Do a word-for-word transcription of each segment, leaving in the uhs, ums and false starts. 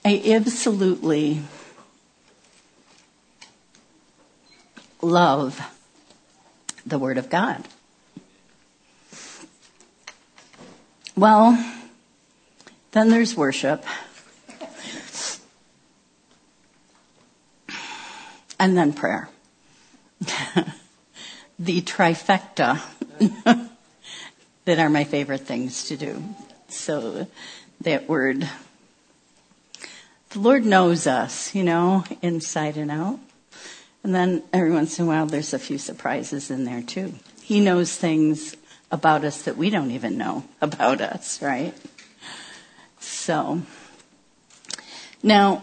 I absolutely love the Word of God. Well, then there's worship. And then prayer. The trifecta that are my favorite things to do. So that word, the Lord knows us, you know, inside and out. And then every once in a while there's a few surprises in there too. He knows things about us that we don't even know about us, right? So, now,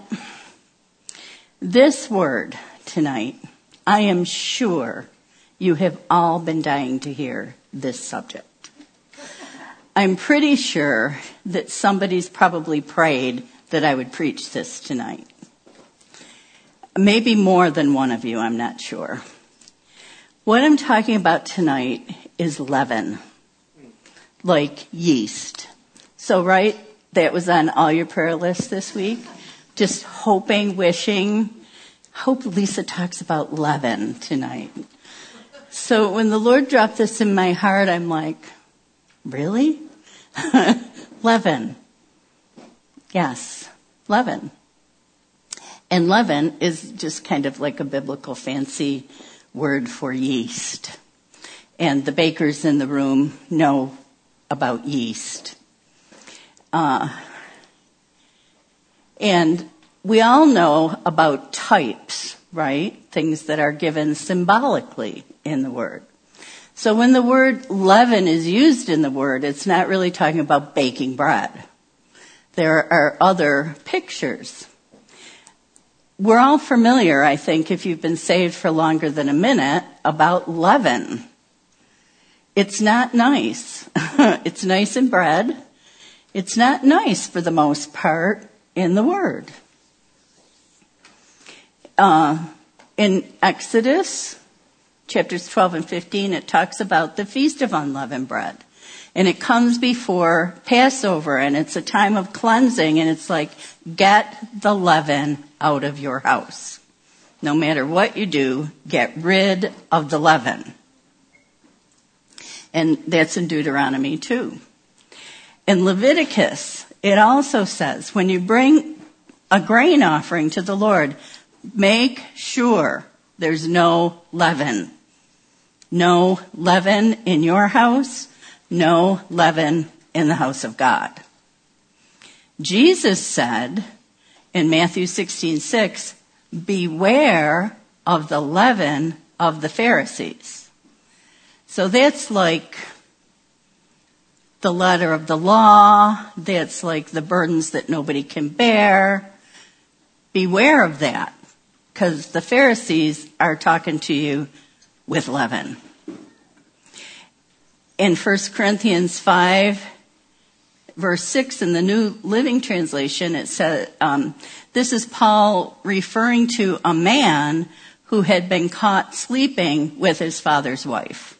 this word tonight, I am sure you have all been dying to hear this subject. I'm pretty sure that somebody's probably prayed that I would preach this tonight. Maybe more than one of you, I'm not sure. What I'm talking about tonight is leaven, like yeast. So, right, that was on all your prayer lists this week. Just hoping, wishing. Hope Lisa talks about leaven tonight. So when the Lord dropped this in my heart, I'm like, really? Leaven. Yes, leaven. And leaven is just kind of like a biblical fancy word for yeast. And the bakers in the room know about yeast. Uh, and we all know about types, right? Things that are given symbolically in the word. So when the word leaven is used in the word, it's not really talking about baking bread. There are other pictures. We're all familiar, I think, if you've been saved for longer than a minute, about leaven. It's not nice. It's nice in bread. It's not nice for the most part in the word. Uh, in Exodus, chapters twelve and fifteen, it talks about the Feast of Unleavened Bread. And it comes before Passover, and it's a time of cleansing, and it's like, get the leaven out of your house. No matter what you do, get rid of the leaven. And that's in Deuteronomy too. In Leviticus, it also says, when you bring a grain offering to the Lord, make sure there's no leaven. No leaven in your house. No leaven in the house of God. Jesus said in Matthew sixteen six, beware of the leaven of the Pharisees. So that's like the letter of the law. That's like the burdens that nobody can bear. Beware of that, because the Pharisees are talking to you with leaven. In First Corinthians five, verse six, in the New Living Translation, it says, um, this is Paul referring to a man who had been caught sleeping with his father's wife.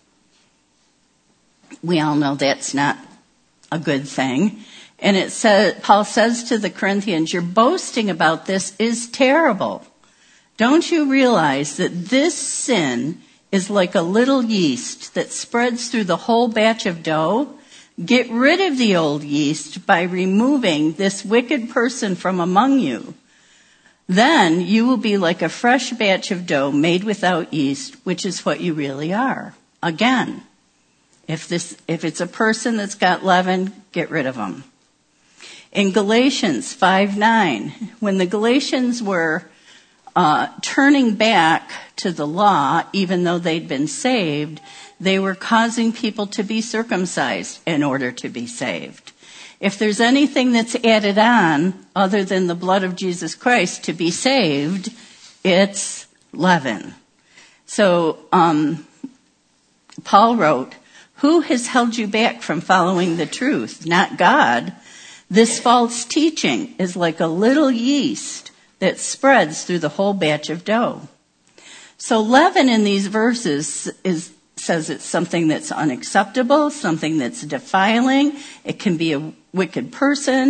We all know that's not a good thing. And it says, Paul says to the Corinthians, your boasting about this is terrible. Don't you realize that this sin is like a little yeast that spreads through the whole batch of dough? Get rid of the old yeast by removing this wicked person from among you. Then you will be like a fresh batch of dough made without yeast, which is what you really are. Again, if this, if it's a person that's got leaven, get rid of them. In Galatians five nine, when the Galatians were Uh, turning back to the law, even though they'd been saved, they were causing people to be circumcised in order to be saved. If there's anything that's added on other than the blood of Jesus Christ to be saved, it's leaven. So um, Paul wrote, who has held you back from following the truth? Not God. This false teaching is like a little yeast that spreads through the whole batch of dough. So leaven in these verses is, says it's something that's unacceptable, something that's defiling. It can be a wicked person.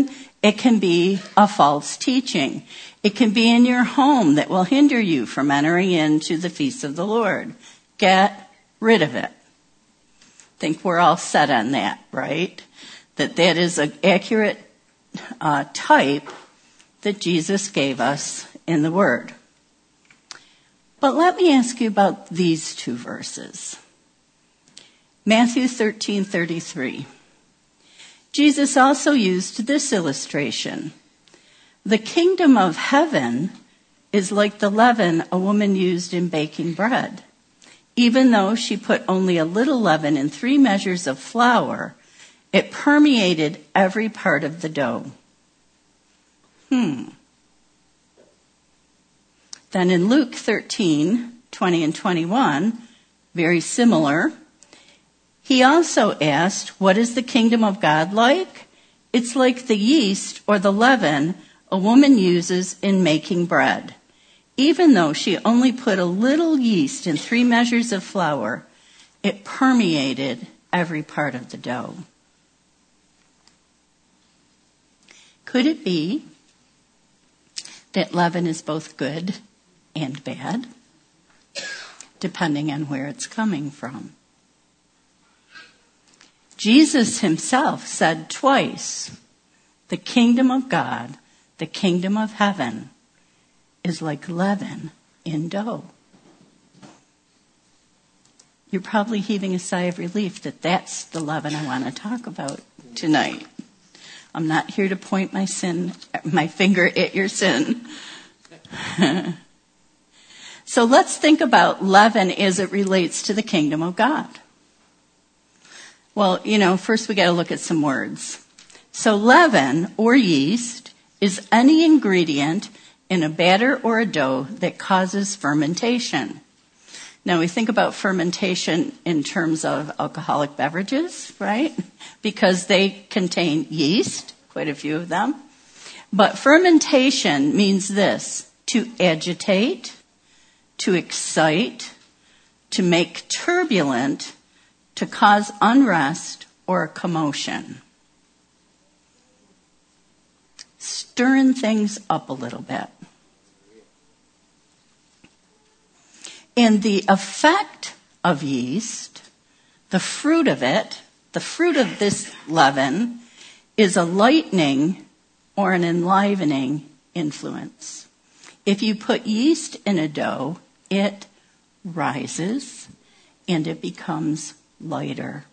It can be a false teaching. It can be in your home that will hinder you from entering into the feast of the Lord. Get rid of it. I think we're all set on that, right? That that is an accurate uh, type that Jesus gave us in the Word. But let me ask you about these two verses. Matthew thirteen thirty-three. Jesus also used this illustration. The kingdom of heaven is like the leaven a woman used in baking bread. Even though she put only a little leaven in three measures of flour, it permeated every part of the dough. Hmm. Then in Luke thirteen twenty and twenty-one, very similar, he also asked, what is the kingdom of God like? It's like the yeast or the leaven a woman uses in making bread. Even though she only put a little yeast in three measures of flour, it permeated every part of the dough. Could it be that leaven is both good and bad, depending on where it's coming from? Jesus himself said twice, the kingdom of God, the kingdom of heaven, is like leaven in dough. You're probably heaving a sigh of relief that that's the leaven I want to talk about tonight. I'm not here to point my sin, my finger at your sin. So let's think about leaven as it relates to the kingdom of God. Well, you know, first we got to look at some words. So leaven, or yeast, is any ingredient in a batter or a dough that causes fermentation. Now we think about fermentation in terms of alcoholic beverages, right? Because they contain yeast, quite a few of them. But fermentation means this: to agitate, to excite, to make turbulent, to cause unrest or commotion. Stirring things up a little bit. And the effect of yeast, the fruit of it, the fruit of this leaven, is a lightening or an enlivening influence. If you put yeast in a dough, it rises and it becomes lighter.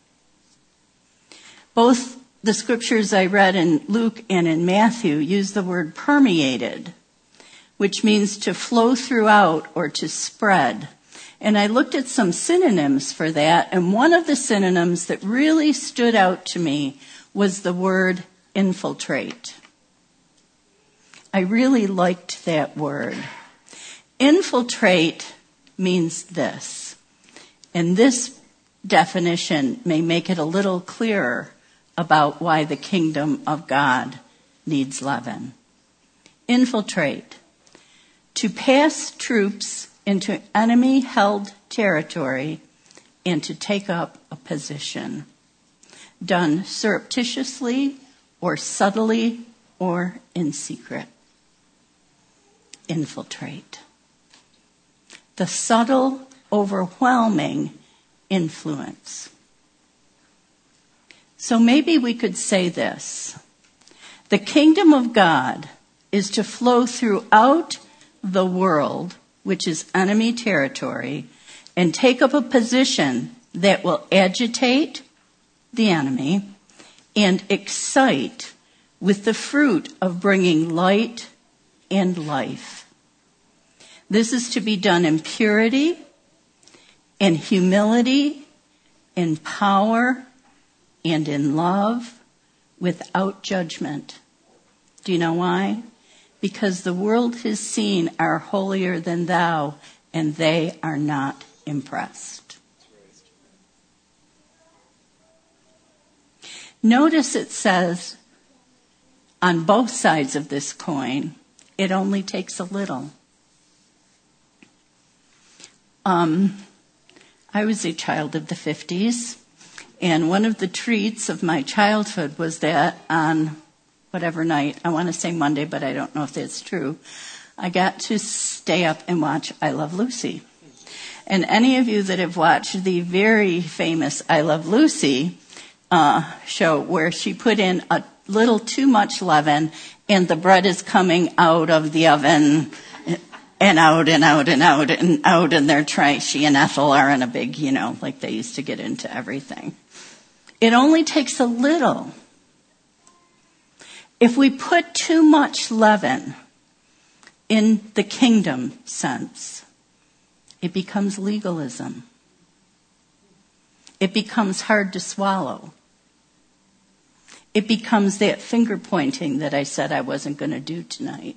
Both the scriptures I read in Luke and in Matthew use the word permeated, which means to flow throughout or to spread. And I looked at some synonyms for that, and one of the synonyms that really stood out to me was the word infiltrate. I really liked that word. Infiltrate means this, and this definition may make it a little clearer about why the kingdom of God needs leaven. Infiltrate. To pass troops into enemy-held territory and to take up a position. Done surreptitiously or subtly or in secret. Infiltrate. The subtle, overwhelming influence. So maybe we could say this: the kingdom of God is to flow throughout the world, which is enemy territory, and take up a position that will agitate the enemy and excite with the fruit of bringing light and life. This is to be done in purity, in humility, in power, and in love, without judgment. Do you know why? Because the world has seen our holier than thou, and they are not impressed. Notice it says on both sides of this coin, it only takes a little. Um, I was a child of the fifties, and one of the treats of my childhood was that on whatever night, I want to say Monday, but I don't know if that's true, I got to stay up and watch I Love Lucy. And any of you that have watched the very famous I Love Lucy uh, show where she put in a little too much leaven and the bread is coming out of the oven and out and out and out and out, and they're trying, she and Ethel are in a big, you know, like they used to get into everything. It only takes a little. If we put too much leaven in the kingdom sense, it becomes legalism. It becomes hard to swallow. It becomes that finger pointing that I said I wasn't going to do tonight.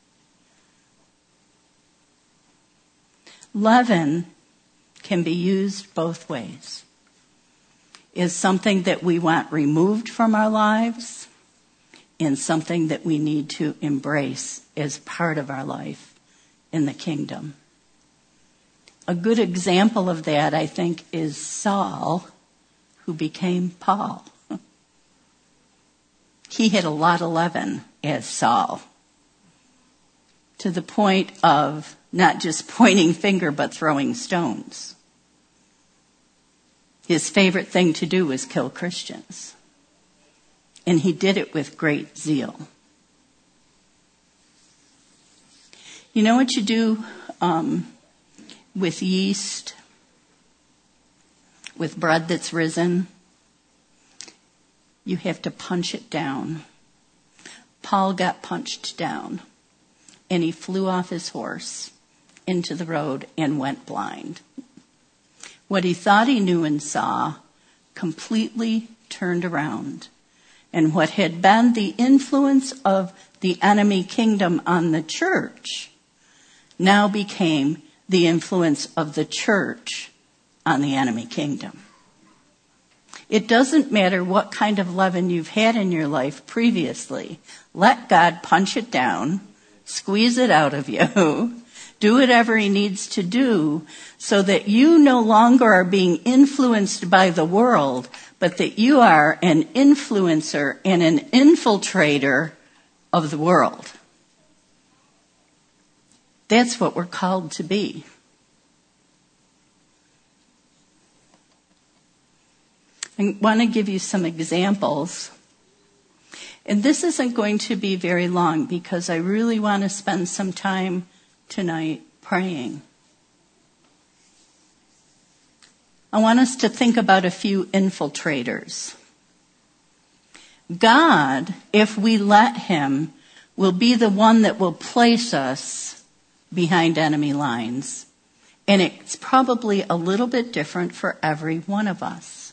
Leaven can be used both ways. Is something that we want removed from our lives and something that we need to embrace as part of our life in the kingdom. A good example of that, I think, is Saul, who became Paul. He had a lot of leaven as Saul, to the point of not just pointing finger, but throwing stones. His favorite thing to do was kill Christians. And he did it with great zeal. You know what you do um, with yeast, with bread that's risen? You have to punch it down. Paul got punched down, and he flew off his horse into the road and went blind. What he thought he knew and saw completely turned around. And what had been the influence of the enemy kingdom on the church now became the influence of the church on the enemy kingdom. It doesn't matter what kind of leaven you've had in your life previously. Let God punch it down, squeeze it out of you, do whatever he needs to do so that you no longer are being influenced by the world, but that you are an influencer and an infiltrator of the world. That's what we're called to be. I want to give you some examples. And this isn't going to be very long because I really want to spend some time tonight praying. I want us to think about a few infiltrators. God, if we let him, will be the one that will place us behind enemy lines. And it's probably a little bit different for every one of us.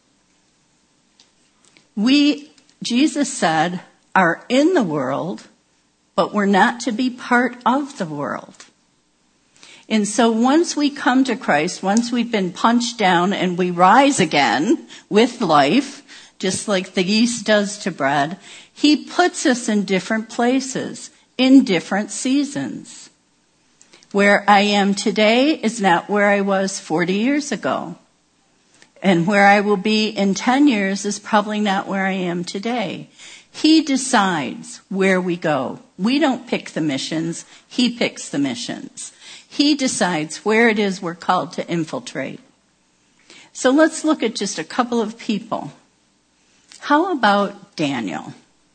We, Jesus said, are in the world, but we're not to be part of the world. And so once we come to Christ, once we've been punched down and we rise again with life, just like the yeast does to bread, he puts us in different places, in different seasons. Where I am today is not where I was forty years ago. And where I will be in ten years is probably not where I am today. He decides where we go. We don't pick the missions. He picks the missions. He decides where it is we're called to infiltrate. So let's look at just a couple of people. How about Daniel?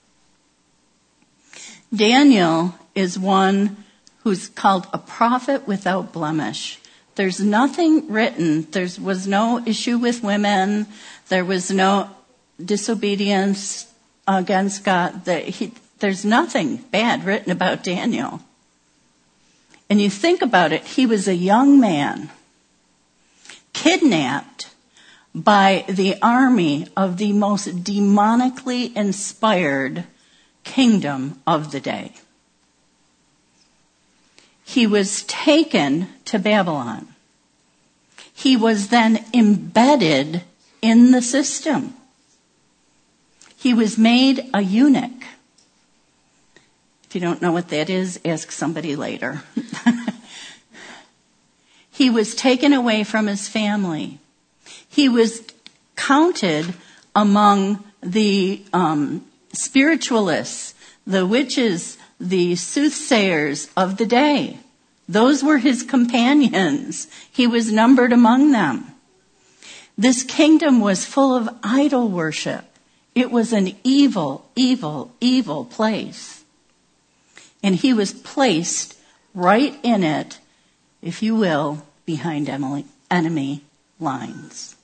Daniel is one who's called a prophet without blemish. There's nothing written. There was no issue with women. There was no disobedience against God. There's nothing bad written about Daniel. And you think about it, he was a young man, kidnapped by the army of the most demonically inspired kingdom of the day. He was taken to Babylon. He was then embedded in the system. He was made a eunuch. If you don't know what that is, ask somebody later. He was taken away from his family. He was counted among the um, spiritualists, the witches, the soothsayers of the day. Those were his companions. He was numbered among them. This kingdom was full of idol worship. It was an evil, evil, evil place. And he was placed right in it, if you will, behind enemy lines.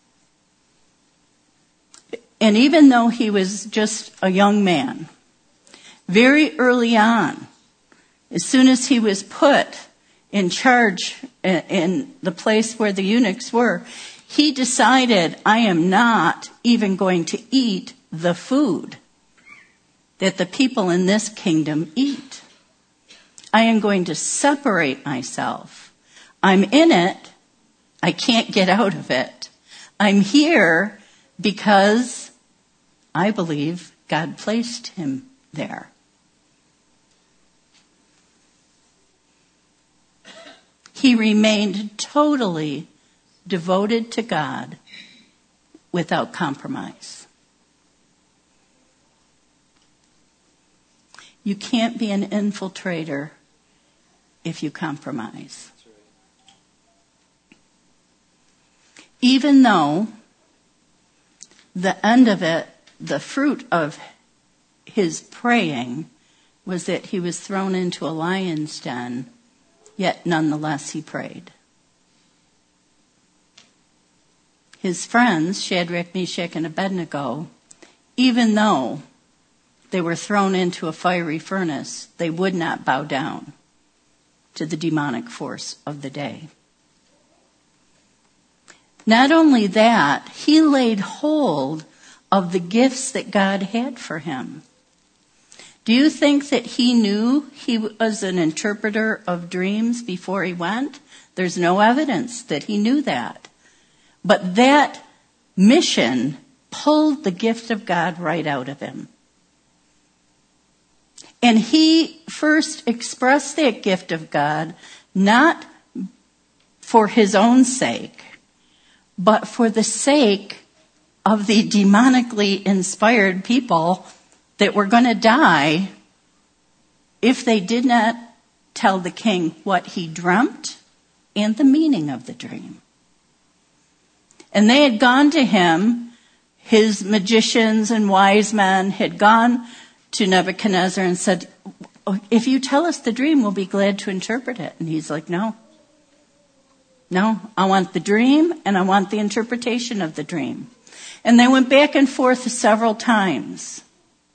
And even though he was just a young man, very early on, as soon as he was put in charge in the place where the eunuchs were, he decided, I am not even going to eat the food that the people in this kingdom eat. I am going to separate myself. I'm in it. I can't get out of it. I'm here because I believe God placed him there. He remained totally devoted to God without compromise. You can't be an infiltrator if you compromise. Even though the end of it, the fruit of his praying was that he was thrown into a lion's den, yet nonetheless he prayed. His friends, Shadrach, Meshach, and Abednego, even though they were thrown into a fiery furnace, they would not bow down to the demonic force of the day. Not only that, he laid hold of the gifts that God had for him. Do you think that he knew he was an interpreter of dreams before he went? There's no evidence that he knew that. But that mission pulled the gift of God right out of him. And he first expressed that gift of God not for his own sake, but for the sake of the demonically inspired people that were going to die if they did not tell the king what he dreamt and the meaning of the dream. And they had gone to him, his magicians and wise men had gone to Nebuchadnezzar and said, if you tell us the dream, we'll be glad to interpret it. And he's like, no. No, I want the dream and I want the interpretation of the dream. And they went back and forth several times.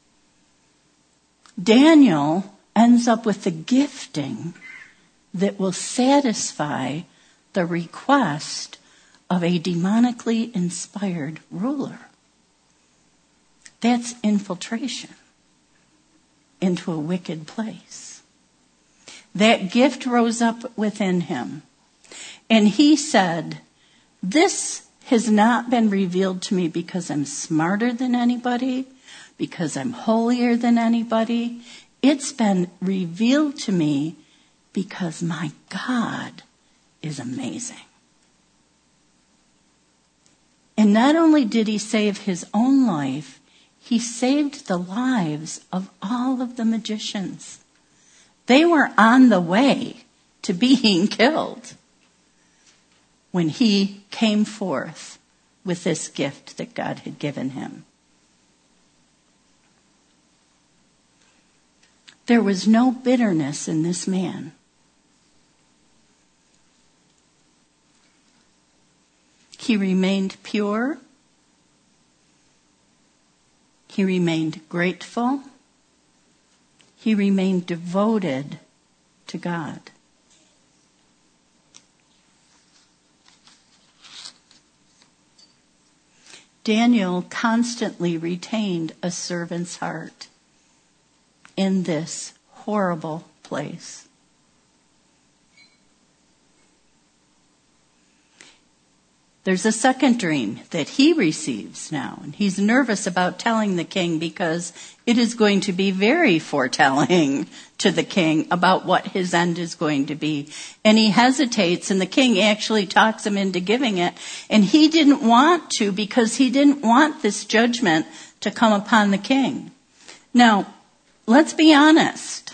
Daniel ends up with the gifting that will satisfy the request of a demonically inspired ruler. That's infiltration into a wicked place. That gift rose up within him. And he said, this has not been revealed to me because I'm smarter than anybody, because I'm holier than anybody. It's been revealed to me because my God is amazing. And not only did he save his own life, he saved the lives of all of the magicians. They were on the way to being killed when he came forth with this gift that God had given him. There was no bitterness in this man. He remained pure. He remained grateful. He remained devoted to God. Daniel constantly retained a servant's heart in this horrible place. There's a second dream that he receives now, and he's nervous about telling the king because it is going to be very foretelling to the king about what his end is going to be. And he hesitates, and the king actually talks him into giving it. And he didn't want to because he didn't want this judgment to come upon the king. Now, let's be honest.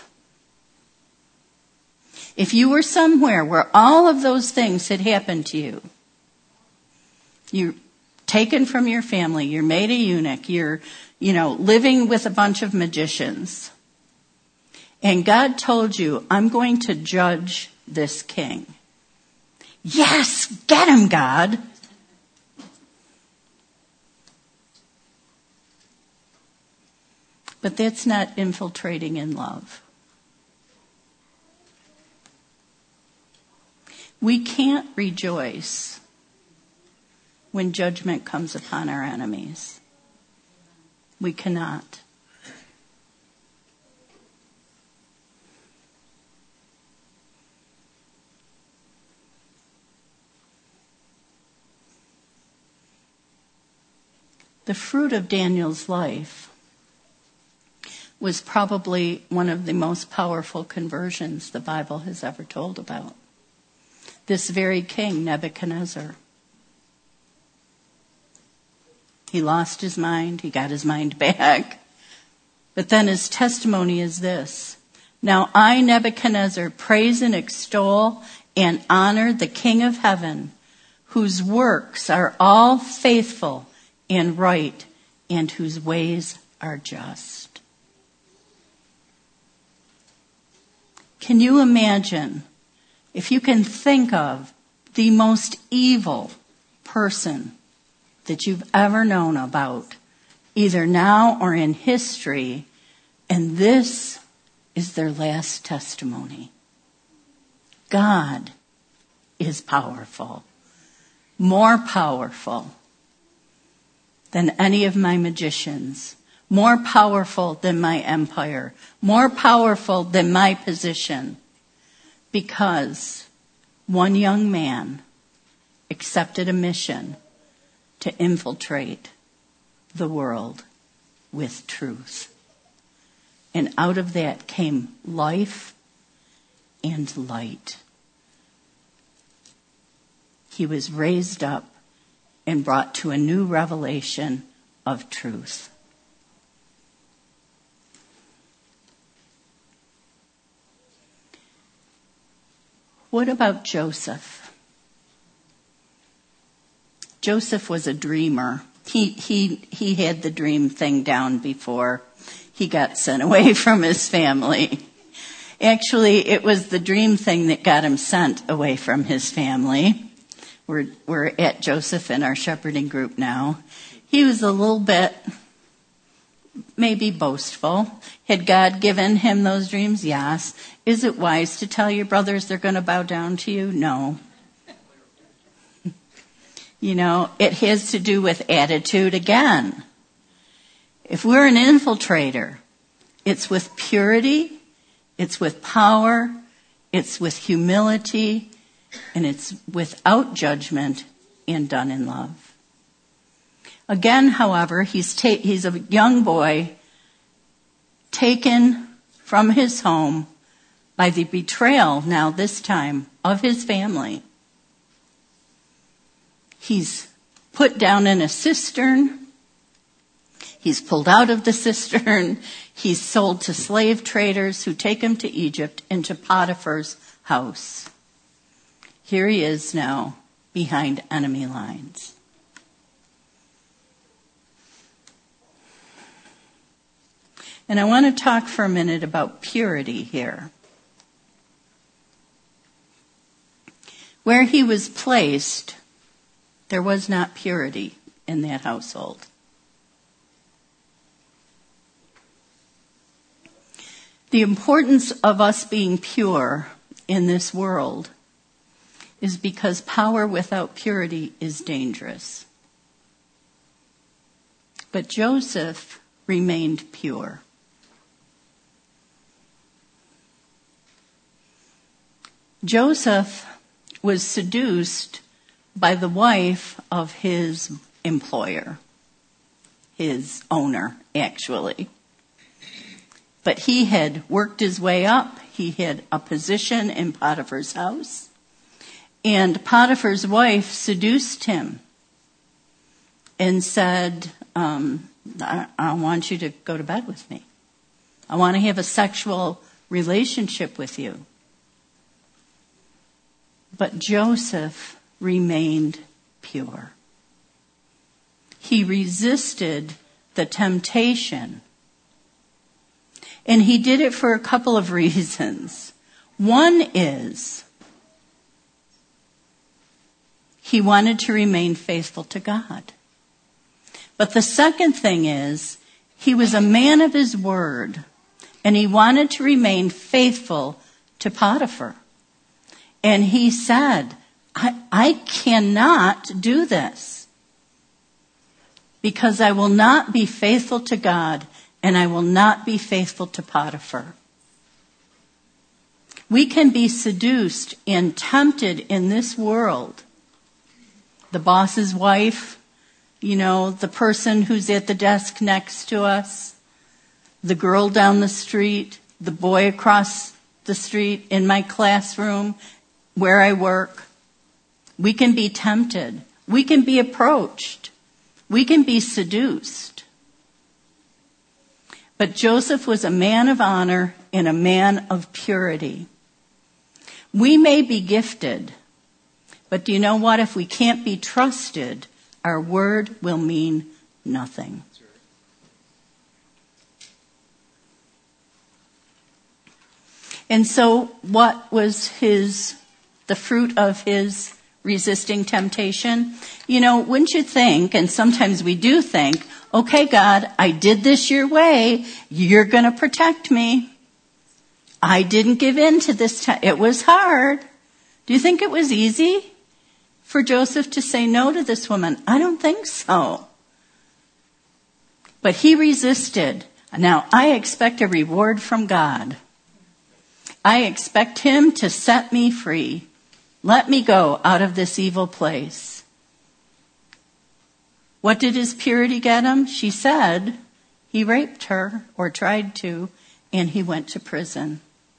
If you were somewhere where all of those things had happened to you, you're taken from your family, you're made a eunuch, you're, you know, living with a bunch of magicians, and God told you, I'm going to judge this king. Yes, get him, God. But that's not infiltrating in love. We can't rejoice when judgment comes upon our enemies. We cannot. The fruit of Daniel's life was probably one of the most powerful conversions the Bible has ever told about. This very king, Nebuchadnezzar. He lost his mind. He got his mind back. But then his testimony is this. Now I, Nebuchadnezzar, praise and extol and honor the King of heaven, whose works are all faithful and right, and whose ways are just. Can you imagine, if you can think of the most evil person that you've ever known about, either now or in history, and this is their last testimony? God is powerful, more powerful than any of my magicians, more powerful than my empire, more powerful than my position, because one young man accepted a mission to infiltrate the world with truth. And out of that came life and light. He was raised up and brought to a new revelation of truth. What about Joseph? Joseph was a dreamer. He he he had the dream thing down before he got sent away from his family. Actually, it was the dream thing that got him sent away from his family. We're we're at Joseph in our shepherding group now. He was a little bit maybe boastful. Had God given him those dreams? Yes. Is it wise to tell your brothers they're going to bow down to you? No. You know, it has to do with attitude again. If we're an infiltrator, it's with purity, it's with power, it's with humility, and it's without judgment and done in love. Again, however, he's ta- he's a young boy taken from his home by the betrayal, now this time, of his family. He's put down in a cistern. He's pulled out of the cistern. He's sold to slave traders who take him to Egypt, into Potiphar's house. Here he is now behind enemy lines. And I want to talk for a minute about purity here. Where he was placed, there was not purity in that household. The importance of us being pure in this world is because power without purity is dangerous. But Joseph remained pure. Joseph was seduced by the wife of his employer, his owner, actually. But he had worked his way up. He had a position in Potiphar's house. And Potiphar's wife seduced him and said, um, I, I want you to go to bed with me. I want to have a sexual relationship with you. But Joseph remained pure. He resisted the temptation. And he did it for a couple of reasons. One is he wanted to remain faithful to God. But the second thing is he was a man of his word, and he wanted to remain faithful to Potiphar. And he said, I, I cannot do this because I will not be faithful to God and I will not be faithful to Potiphar. We can be seduced and tempted in this world. The boss's wife, you know, the person who's at the desk next to us, the girl down the street, the boy across the street in my classroom, where I work. We can be tempted. We can be approached. We can be seduced. But Joseph was a man of honor and a man of purity. We may be gifted, but do you know what? If we can't be trusted, our word will mean nothing. And so what was his, the fruit of his resisting temptation? You know, wouldn't you think, and sometimes we do think, okay, God, I did this your way. You're going to protect me. I didn't give in to this. Te- it was hard. Do you think it was easy for Joseph to say no to this woman? I don't think so. But he resisted. Now, I expect a reward from God. I expect him to set me free. Let me go out of this evil place. What did his purity get him? She said he raped her or tried to, and he went to prison.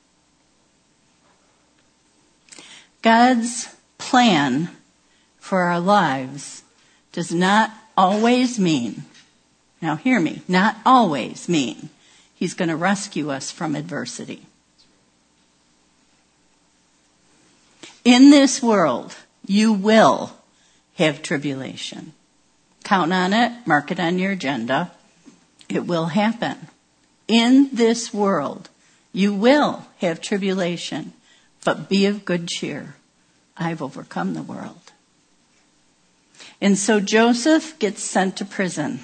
God's plan for our lives does not always mean, now hear me, not always mean he's going to rescue us from adversity. In this world, you will have tribulation. Count on it, mark it on your agenda. It will happen. In this world, you will have tribulation, but be of good cheer. I've overcome the world. And so Joseph gets sent to prison.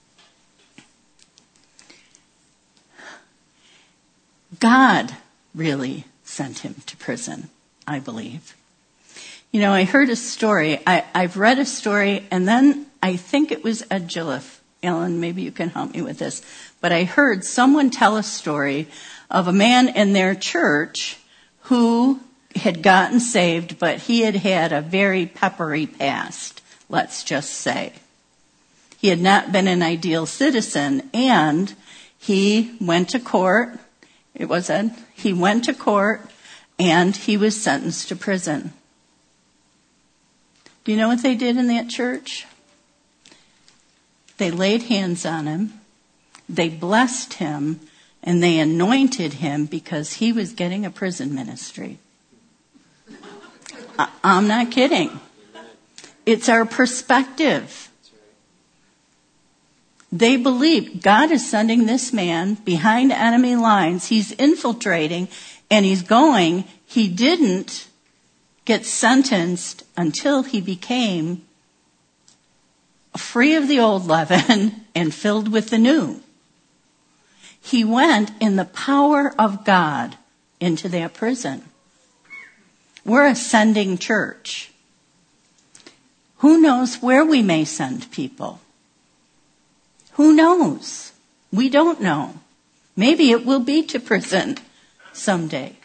God really sent him to prison, I believe. You know, I heard a story. I, I've read a story, and then I think it was Ed Gilliff. Ellen, maybe you can help me with this. But I heard someone tell a story of a man in their church who had gotten saved, but he had had a very peppery past, let's just say. He had not been an ideal citizen, and he went to court. It was Ed. He went to court, and he was sentenced to prison. Do you know what they did in that church? They laid hands on him, they blessed him, and they anointed him because he was getting a prison ministry. I- I'm not kidding. It's our perspective. They believed God is sending this man behind enemy lines. He's infiltrating, and he's going. He didn't get sentenced until he became free of the old leaven and filled with the new. He went in the power of God into that prison. We're a sending church. Who knows where we may send people? Who knows? We don't know. Maybe it will be to prison someday.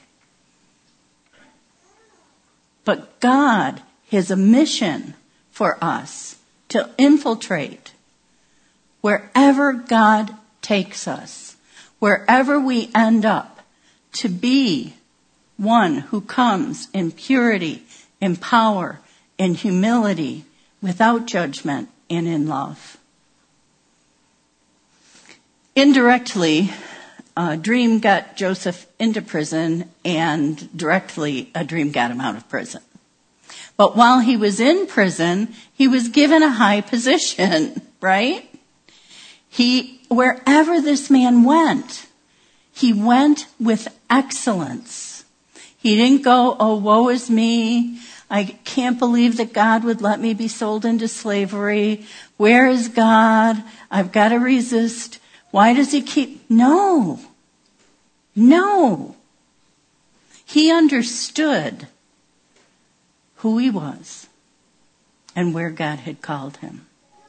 But God has a mission for us to infiltrate wherever God takes us, wherever we end up, to be one who comes in purity, in power, in humility, without judgment, and in love. Indirectly, a dream got Joseph into prison, and directly a dream got him out of prison. But while he was in prison, he was given a high position, right? He, wherever this man went, he went with excellence. He didn't go, oh, woe is me. I can't believe that God would let me be sold into slavery. Where is God? I've got to resist. Why does he keep? No. No. He understood who he was and where God had called him.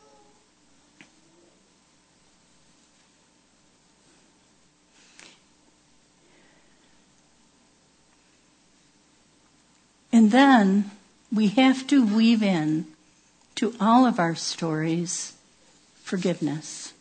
And then we have to weave in to all of our stories forgiveness.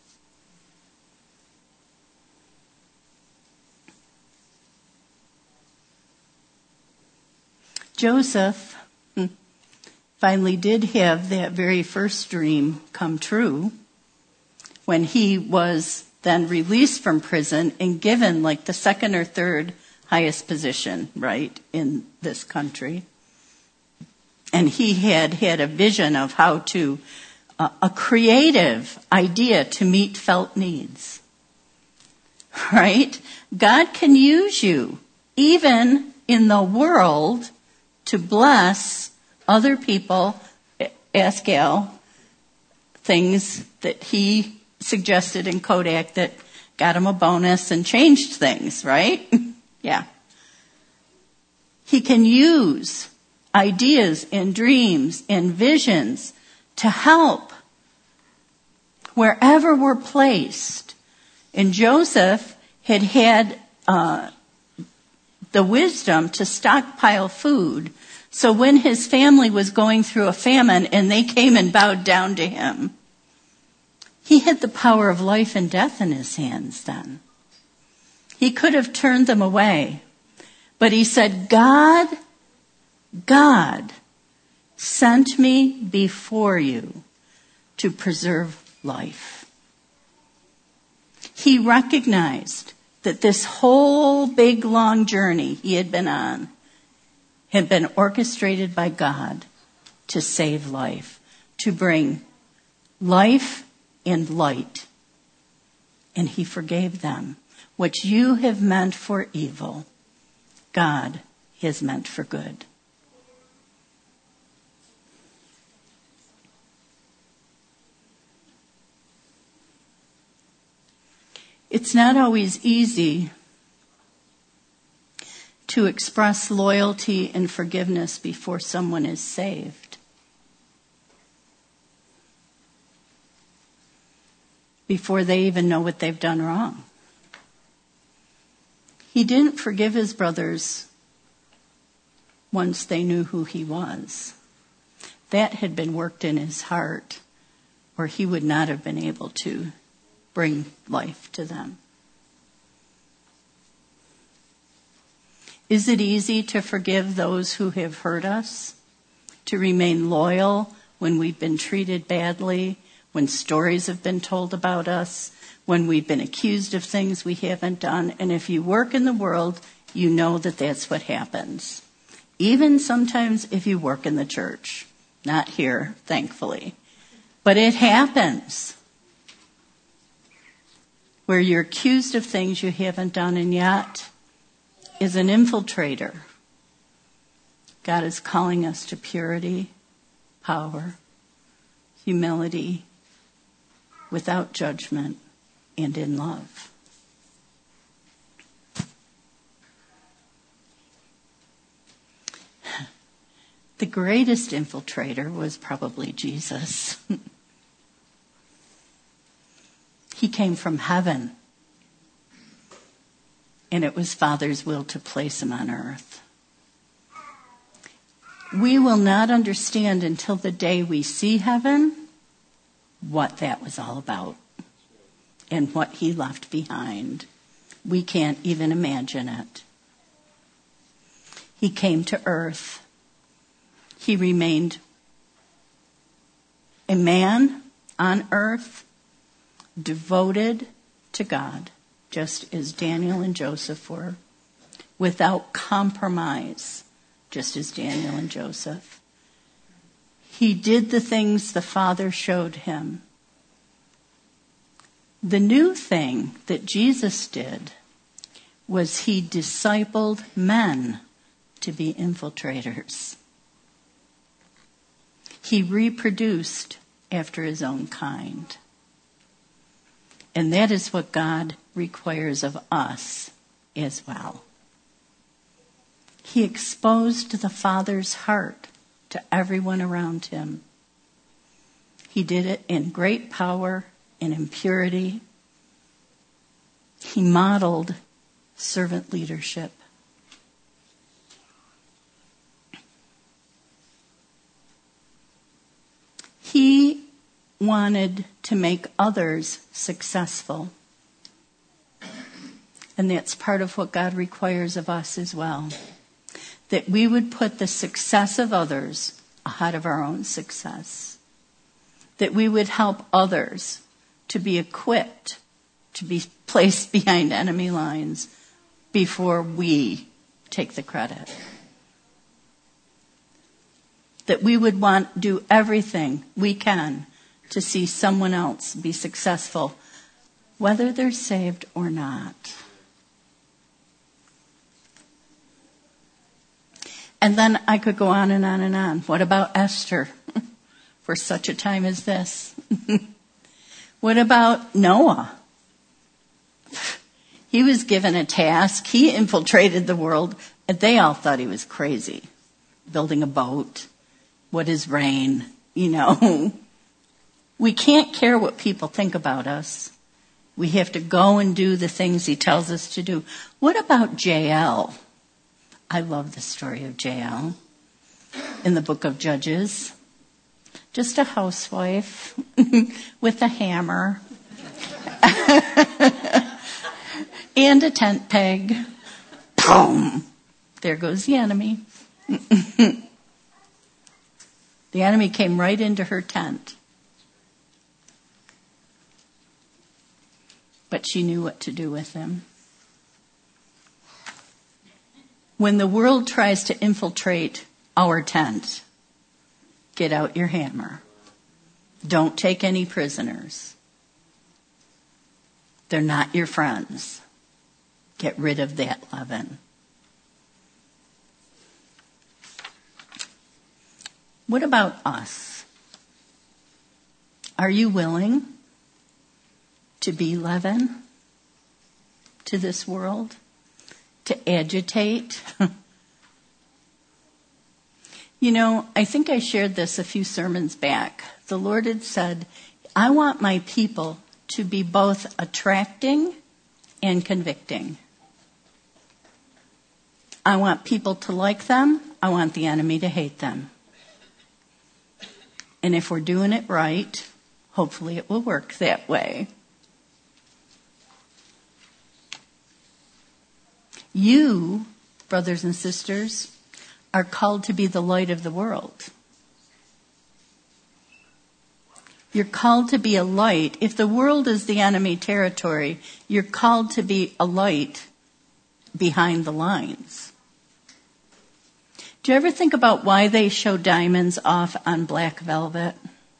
Joseph finally did have that very first dream come true when he was then released from prison and given like the second or third highest position, right, in this country. And he had had a vision of how to, uh, a creative idea to meet felt needs, right? God can use you, even in the world, to bless other people. Ask Al things that he suggested in Kodak that got him a bonus and changed things, right? Yeah. He can use ideas and dreams and visions to help wherever we're placed. And Joseph had had uh, the wisdom to stockpile food. So when his family was going through a famine and they came and bowed down to him, he had the power of life and death in his hands then. He could have turned them away. But he said, God, God sent me before you to preserve life. He recognized that this whole big, long journey he had been on had been orchestrated by God to save life, to bring life and light. And he forgave them. What you have meant for evil, God has meant for good. It's not always easy to express loyalty and forgiveness before someone is saved. Before they even know what they've done wrong. He didn't forgive his brothers once they knew who he was. That had been worked in his heart, or he would not have been able to bring life to them. Is it easy to forgive those who have hurt us? To remain loyal when we've been treated badly, when stories have been told about us, when we've been accused of things we haven't done? And if you work in the world, you know that that's what happens. Even sometimes if you work in the church. Not here, thankfully. But it happens. Where you're accused of things you haven't done and yet is an infiltrator. God is calling us to purity, power, humility, without judgment, and in love. The greatest infiltrator was probably Jesus. He came from heaven, and it was Father's will to place him on earth. We will not understand until the day we see heaven what that was all about and what he left behind. We can't even imagine it. He came to earth. He remained a man on earth, devoted to God, just as Daniel and Joseph were, without compromise, just as Daniel and Joseph. He did the things the Father showed him. The new thing that Jesus did was he discipled men to be infiltrators. He reproduced after his own kind. And that is what God requires of us as well. He exposed the Father's heart to everyone around him. He did it in great power and in purity. He modeled servant leadership. He wanted to make others successful. And that's part of what God requires of us as well. That we would put the success of others ahead of our own success. That we would help others to be equipped to be placed behind enemy lines before we take the credit. That we would want to do everything we can to see someone else be successful, whether they're saved or not. And then I could go on and on and on. What about Esther for such a time as this? What about Noah? He was given a task. He infiltrated the world, and they all thought he was crazy. Building a boat. What is rain? You know. We can't care what people think about us. We have to go and do the things he tells us to do. What about Jael? I love the story of Jael in the book of Judges. Just a housewife with a hammer and a tent peg. Boom! There goes the enemy. The enemy came right into her tent. But she knew what to do with him. When the world tries to infiltrate our tent, get out your hammer. Don't take any prisoners. They're not your friends. Get rid of that leaven. What about us? Are you willing to be leaven to this world? To agitate? You know, I think I shared this a few sermons back. The Lord had said, I want my people to be both attracting and convicting. I want people to like them. I want the enemy to hate them. And if we're doing it right, hopefully it will work that way. You, brothers and sisters, are called to be the light of the world. You're called to be a light. If the world is the enemy territory, you're called to be a light behind the lines. Do you ever think about why they show diamonds off on black velvet?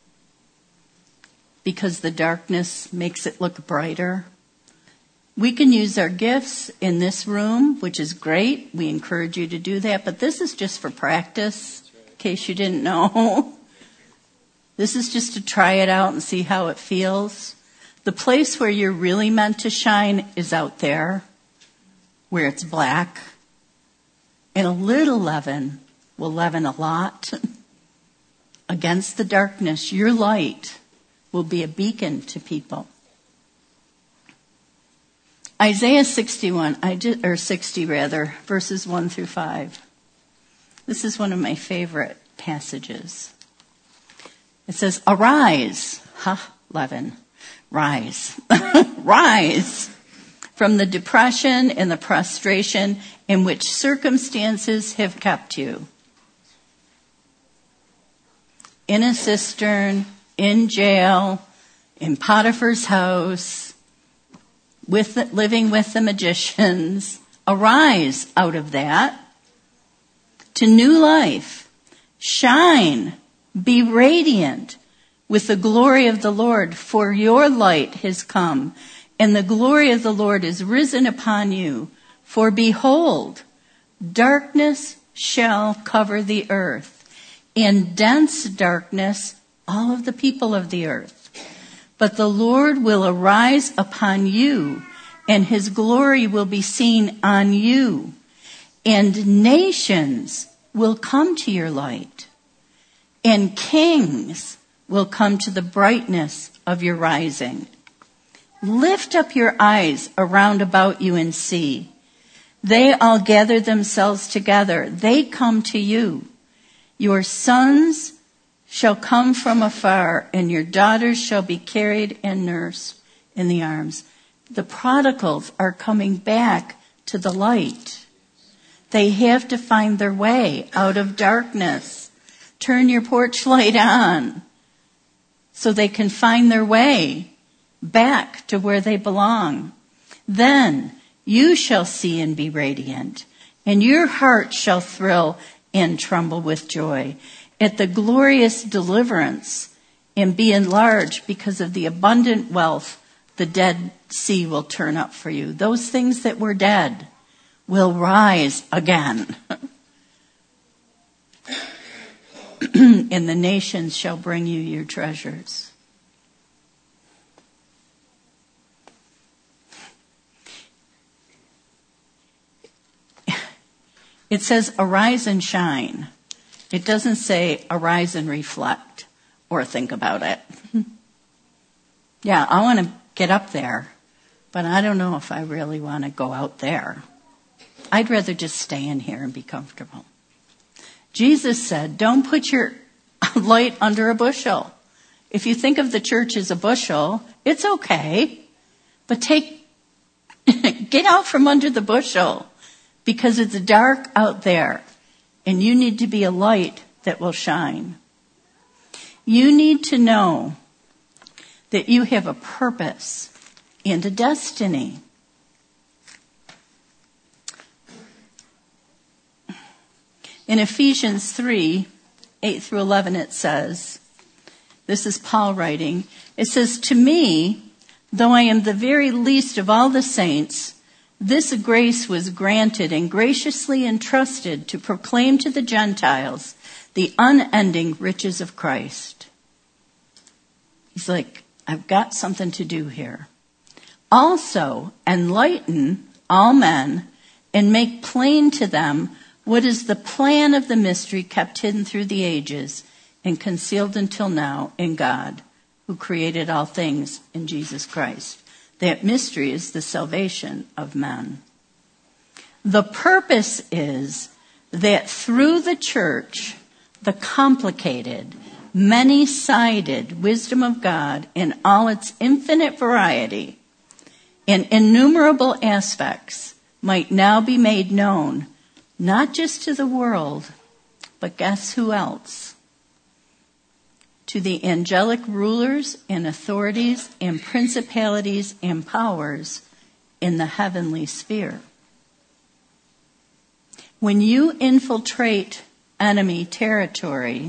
Because the darkness makes it look brighter. We can use our gifts in this room, which is great. We encourage you to do that. But this is just for practice, in case you didn't know. This is just to try it out and see how it feels. The place where you're really meant to shine is out there, where it's black. And a little leaven will leaven a lot. Against the darkness, your light will be a beacon to people. Isaiah sixty-one, I did, or sixty rather, verses one through five. This is one of my favorite passages. It says, arise, ha, leaven, rise, rise from the depression and the prostration in which circumstances have kept you. In a cistern, in jail, in Potiphar's house, with the, living with the magicians. Arise out of that to new life. Shine, be radiant with the glory of the Lord, for your light has come, and the glory of the Lord is risen upon you. For behold, darkness shall cover the earth, and dense darkness all of the people of the earth. But the Lord will arise upon you, and his glory will be seen on you, and nations will come to your light, and kings will come to the brightness of your rising. Lift up your eyes around about you and see. They all gather themselves together. They come to you. Your sons shall come from afar, and your daughters shall be carried and nursed in the arms. The prodigals are coming back to the light. They have to find their way out of darkness. Turn your porch light on so they can find their way back to where they belong. Then you shall see and be radiant, and your heart shall thrill and tremble with joy at the glorious deliverance, and be enlarged because of the abundant wealth the Dead Sea will turn up for you. Those things that were dead will rise again. And the nations shall bring you your treasures. It says, arise and shine. It doesn't say, arise and reflect or think about it. Yeah, I want to get up there, but I don't know if I really want to go out there. I'd rather just stay in here and be comfortable. Jesus said, don't put your light under a bushel. If you think of the church as a bushel, it's okay, but take, get out from under the bushel, because it's dark out there, and you need to be a light that will shine. You need to know that you have a purpose and a destiny. In Ephesians three, eight through eleven, it says, this is Paul writing, it says, to me, though I am the very least of all the saints, this grace was granted and graciously entrusted to proclaim to the Gentiles the unending riches of Christ. He's like, I've got something to do here. Also, enlighten all men and make plain to them what is the plan of the mystery kept hidden through the ages and concealed until now in God, who created all things in Jesus Christ. That mystery is the salvation of men. The purpose is that through the church, the complicated, many-sided wisdom of God in all its infinite variety and innumerable aspects might now be made known, not just to the world, but guess who else? To the angelic rulers and authorities and principalities and powers in the heavenly sphere. When you infiltrate enemy territory,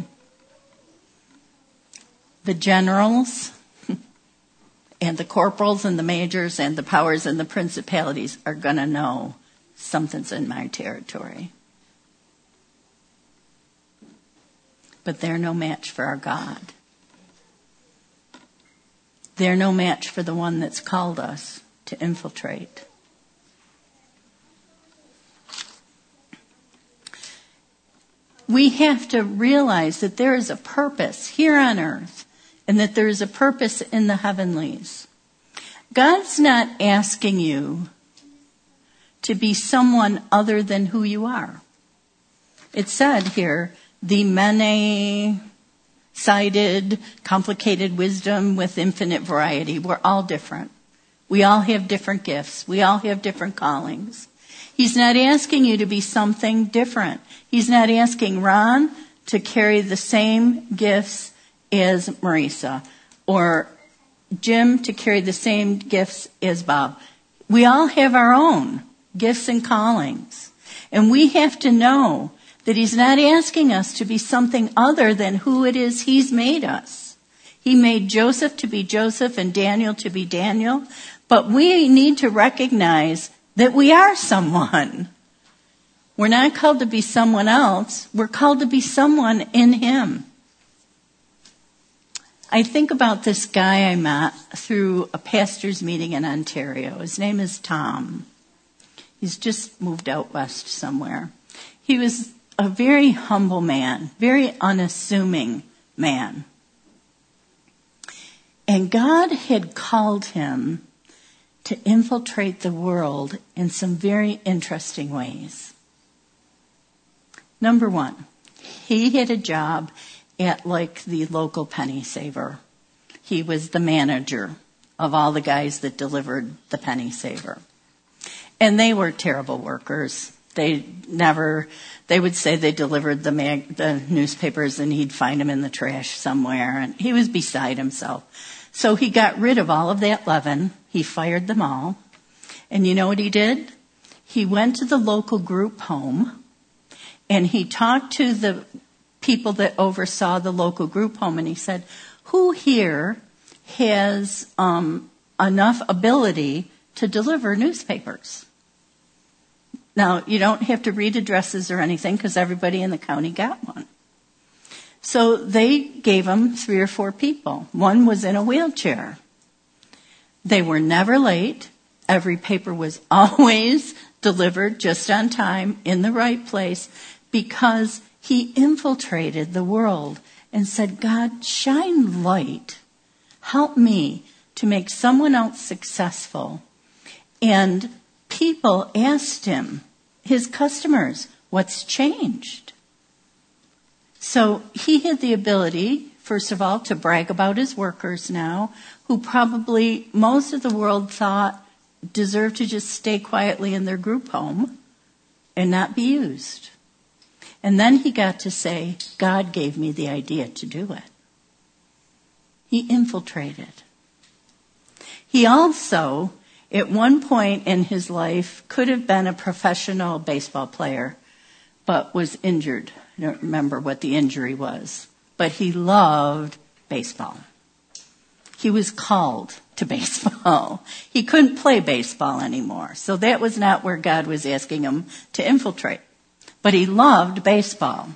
the generals and the corporals and the majors and the powers and the principalities are going to know something's in my territory. But they're no match for our God. They're no match for the one that's called us to infiltrate. We have to realize that there is a purpose here on earth and that there is a purpose in the heavenlies. God's not asking you to be someone other than who you are. It said here, the many-sided, complicated wisdom with infinite variety. We're all different. We all have different gifts. We all have different callings. He's not asking you to be something different. He's not asking Ron to carry the same gifts as Marisa, or Jim to carry the same gifts as Bob. We all have our own gifts and callings. And we have to know that he's not asking us to be something other than who it is he's made us. He made Joseph to be Joseph and Daniel to be Daniel. But we need to recognize that we are someone. We're not called to be someone else. We're called to be someone in him. I think about this guy I met through a pastor's meeting in Ontario. His name is Tom. He's just moved out west somewhere. He was a very humble man, very unassuming man. And God had called him to infiltrate the world in some very interesting ways. Number one, he had a job at like the local penny saver. He was the manager of all the guys that delivered the penny saver. And they were terrible workers. They never, they would say they delivered the mag, the newspapers and he'd find them in the trash somewhere. And he was beside himself. So he got rid of all of that leaven. He fired them all. And you know what he did? He went to the local group home and he talked to the people that oversaw the local group home, and he said, who here has um, enough ability to deliver newspapers? Now, you don't have to read addresses or anything because everybody in the county got one. So they gave him three or four people. One was in a wheelchair. They were never late. Every paper was always delivered just on time in the right place because he infiltrated the world and said, God, shine light. Help me to make someone else successful. And people asked him, his customers, what's changed? So he had the ability, first of all, to brag about his workers now, who probably most of the world thought deserved to just stay quietly in their group home and not be used. And then he got to say, God gave me the idea to do it. He infiltrated. He also, at one point in his life, could have been a professional baseball player, but was injured. I don't remember what the injury was. But he loved baseball. He was called to baseball. He couldn't play baseball anymore. So that was not where God was asking him to infiltrate. But he loved baseball.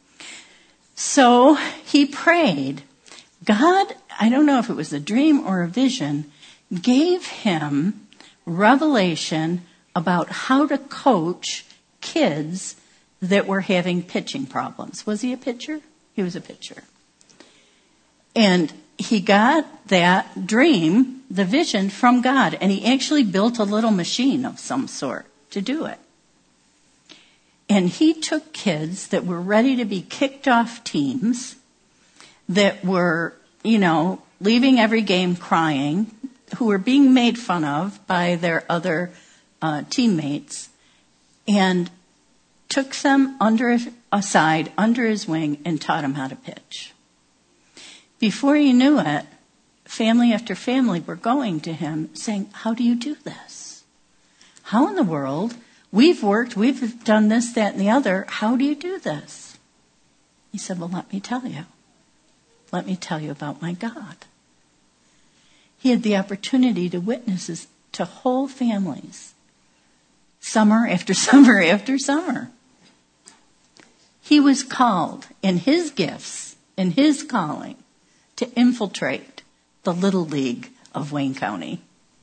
So he prayed. God, I don't know if it was a dream or a vision, gave him revelation about how to coach kids that were having pitching problems. Was he a pitcher? He was a pitcher. And he got that dream, the vision, from God. And he actually built a little machine of some sort to do it. And he took kids that were ready to be kicked off teams, that were, you know, leaving every game crying, who were being made fun of by their other uh, teammates, and took them under aside, under his wing, and taught them how to pitch. Before he knew it, family after family were going to him saying, how do you do this? How in the world? We've worked, we've done this, that, and the other. How do you do this? He said, well, let me tell you. Let me tell you about my God. He had the opportunity to witness to whole families, summer after summer after summer. He was called in his gifts, in his calling, to infiltrate the little league of Wayne County.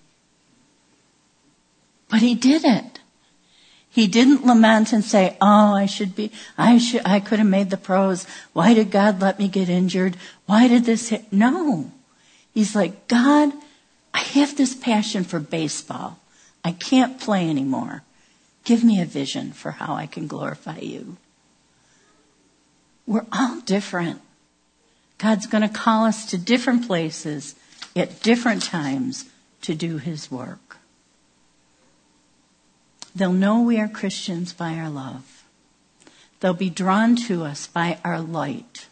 But he did it. He didn't lament and say, oh, I should be, I should, I could have made the pros. Why did God let me get injured? Why did this hit? No. He's like, God, I have this passion for baseball. I can't play anymore. Give me a vision for how I can glorify you. We're all different. God's going to call us to different places at different times to do his work. They'll know we are Christians by our love. They'll be drawn to us by our light.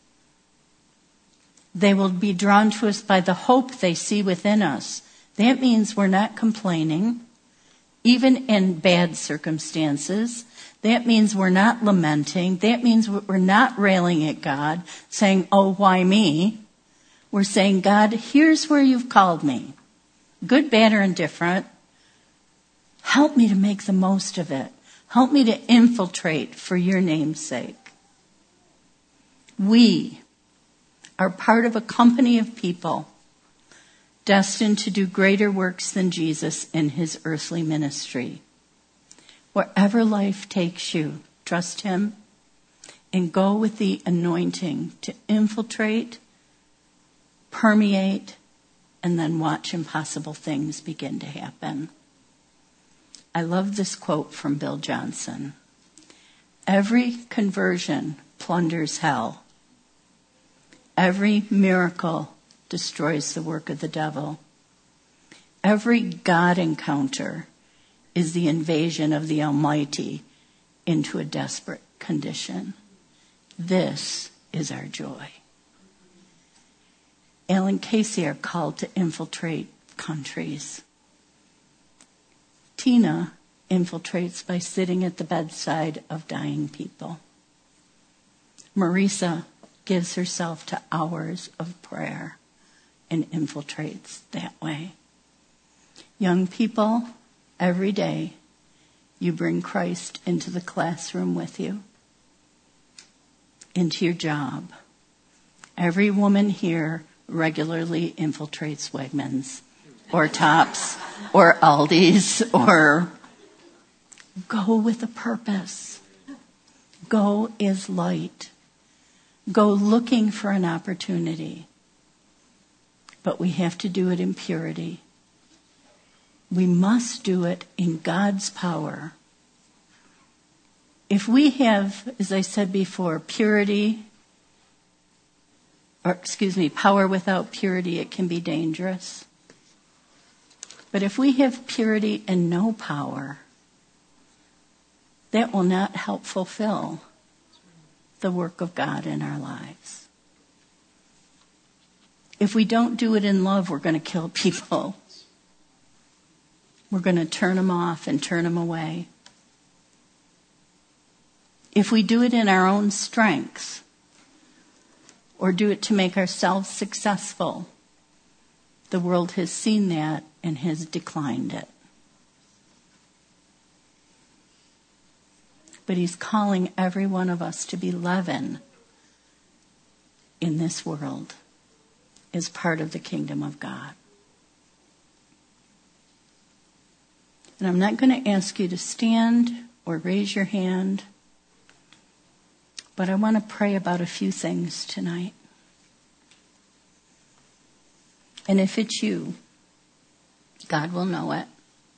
They will be drawn to us by the hope they see within us. That means we're not complaining. even in bad circumstances. That means we're not lamenting. That means we're not railing at God, saying, oh, why me? We're saying, God, here's where you've called me. Good, bad, or indifferent. Help me to make the most of it. Help me to infiltrate for your name's sake. We are part of a company of people destined to do greater works than Jesus in his earthly ministry. Wherever life takes you, trust him and go with the anointing to infiltrate, permeate, and then watch impossible things begin to happen. I love this quote from Bill Johnson. Every conversion plunders hell. Every miracle destroys the work of the devil. Every God encounter is the invasion of the Almighty into a desperate condition. This is our joy. Alan Casey are called to infiltrate countries. Tina infiltrates by sitting at the bedside of dying people. Marisa gives herself to hours of prayer and infiltrates that way. Young people, every day you bring Christ into the classroom with you, into your job. Every woman here regularly infiltrates Wegmans or Tops or Aldi's, or go with a purpose. Go as light. Go looking for an opportunity. But we have to do it in purity. We must do it in God's power. If we have, as I said before, purity, or excuse me, power without purity, it can be dangerous. But if we have purity and no power, that will not help fulfill the work of God in our lives. If we don't do it in love, we're going to kill people. We're going to turn them off and turn them away. If we do it in our own strength, or do it to make ourselves successful, the world has seen that and has declined it. But he's calling every one of us to be leaven in this world as part of the kingdom of God. And I'm not going to ask you to stand or raise your hand, but I want to pray about a few things tonight. And if it's you, God will know it.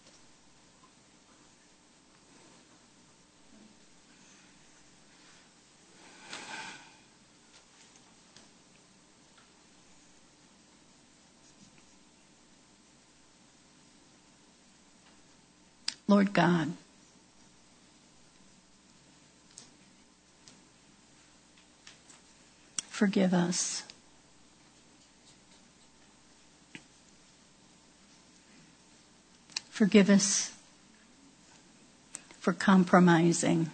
Lord God, forgive us. Forgive us for compromising.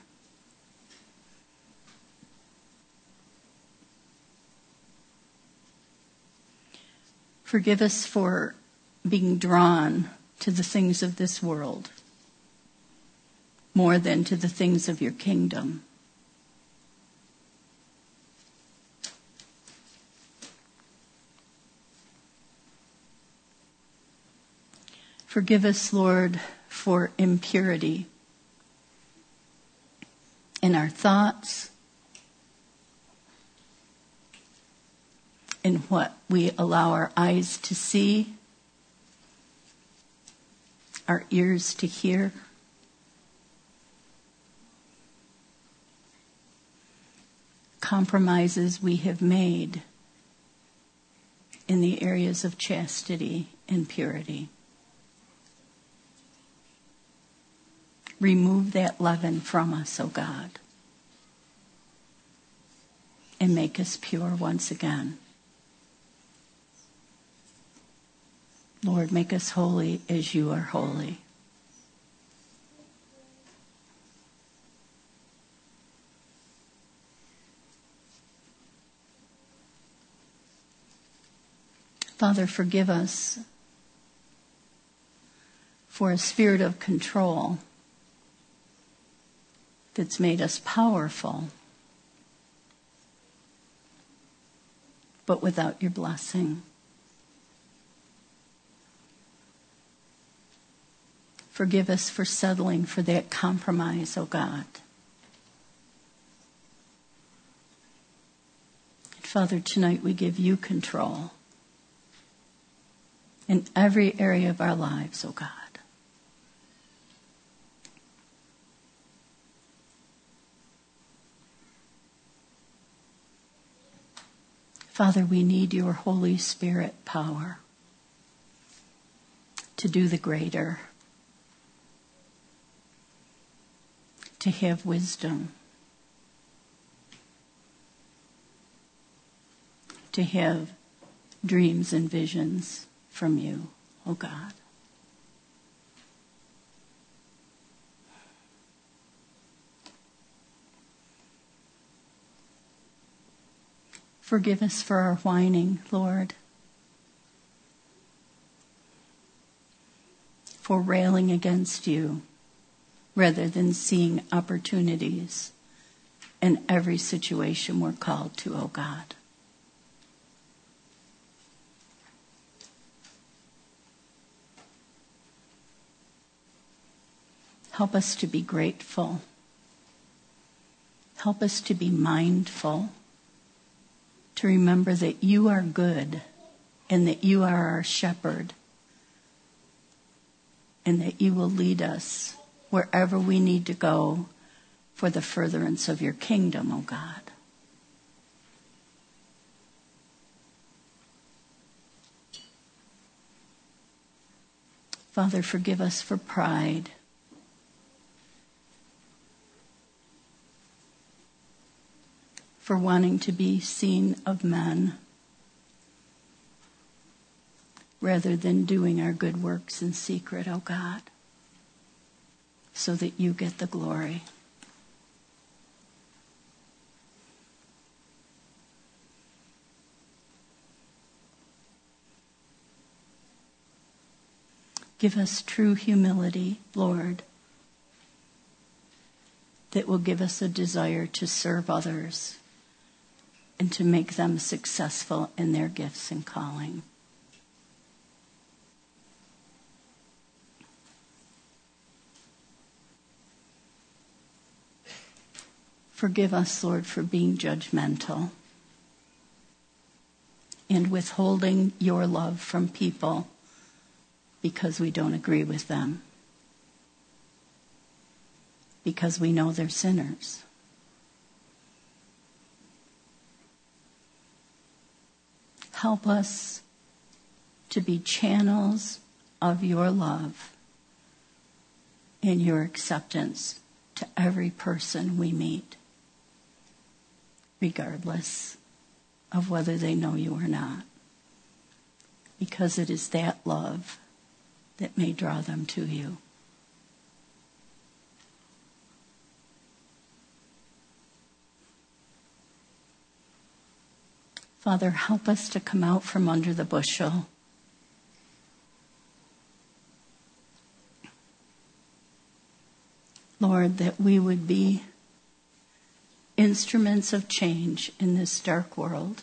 Forgive us for being drawn to the things of this world more than to the things of your kingdom. Forgive us, Lord, for impurity in our thoughts, in what we allow our eyes to see, our ears to hear. Compromises we have made in the areas of chastity and purity. Remove that leaven from us, O God, and make us pure once again. Lord, make us holy as you are holy. Father, forgive us for a spirit of control that's made us powerful, but without your blessing. Forgive us for settling for that compromise, oh God. And Father, tonight we give you control in every area of our lives, oh God. Father, we need your Holy Spirit power to do the greater, to have wisdom, to have dreams and visions from you, oh God. Forgive us for our whining, Lord, for railing against you rather than seeing opportunities in every situation we're called to, oh God. Help us to be grateful. Help us to be mindful, to remember that you are good and that you are our shepherd and that you will lead us wherever we need to go for the furtherance of your kingdom, oh God. Father, forgive us for pride. For wanting to be seen of men rather than doing our good works in secret, oh God, so that you get the glory. Give us true humility, Lord, that will give us a desire to serve others and to make them successful in their gifts and calling. Forgive us, Lord, for being judgmental and withholding your love from people because we don't agree with them, because we know they're sinners. Help us to be channels of your love and your acceptance to every person we meet, regardless of whether they know you or not, because it is that love that may draw them to you. Father, help us to come out from under the bushel. Lord, that we would be instruments of change in this dark world.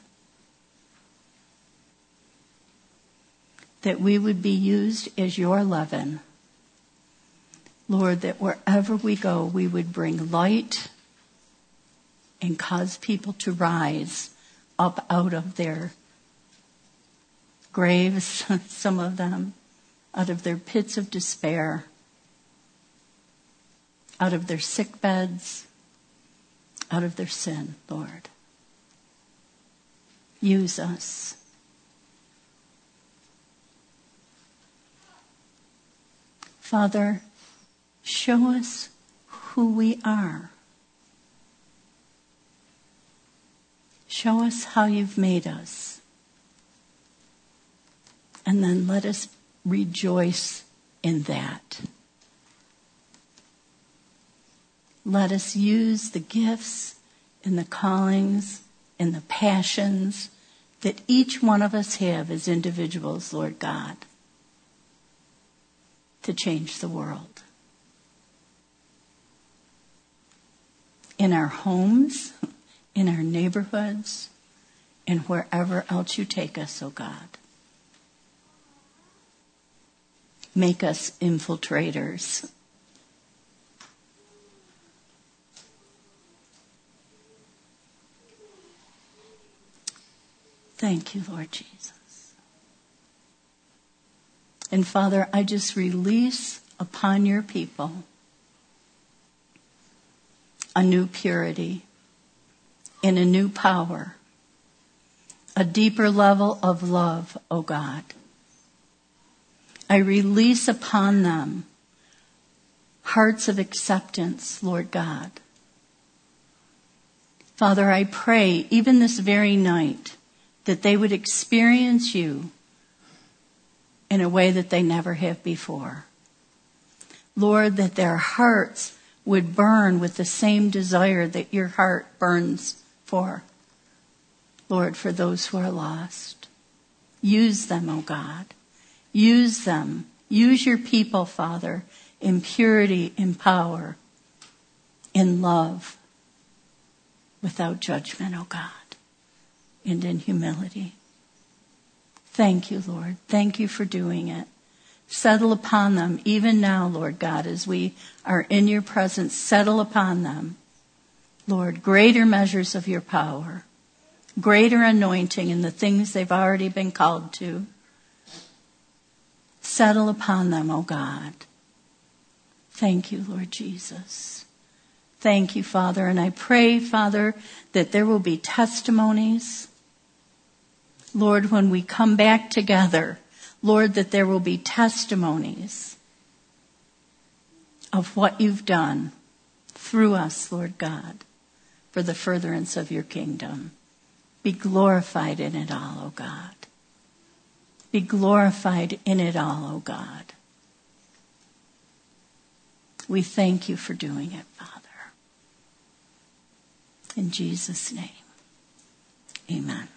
That we would be used as your leaven. Lord, that wherever we go, we would bring light and cause people to rise up out of their graves, some of them, out of their pits of despair, out of their sick beds, out of their sin, Lord. Use us. Father, show us who we are. Show us how you've made us. And then let us rejoice in that. Let us use the gifts and the callings and the passions that each one of us have as individuals, Lord God, to change the world. In our homes, in our neighborhoods, and wherever else you take us, oh God. Make us infiltrators. Thank you, Lord Jesus. And Father, I just release upon your people a new purity and a new power, a deeper level of love, O God. I release upon them hearts of acceptance, Lord God. Father, I pray, even this very night, that they would experience you in a way that they never have before. Lord, that their hearts would burn with the same desire that your heart burns for. Lord, for those who are lost. Use them, O God. Use them. Use your people, Father, in purity, in power, in love, without judgment, O God, and in humility. Thank you, Lord. Thank you for doing it. Settle upon them, even now, Lord God, as we are in your presence. Settle upon them, Lord, greater measures of your power, greater anointing in the things they've already been called to. Settle upon them, O God. Thank you, Lord Jesus. Thank you, Father. And I pray, Father, that there will be testimonies. Lord, when we come back together, Lord, that there will be testimonies of what you've done through us, Lord God, for the furtherance of your kingdom. Be glorified in it all, O God. Be glorified in it all, O God. We thank you for doing it, Father. In Jesus' name, amen.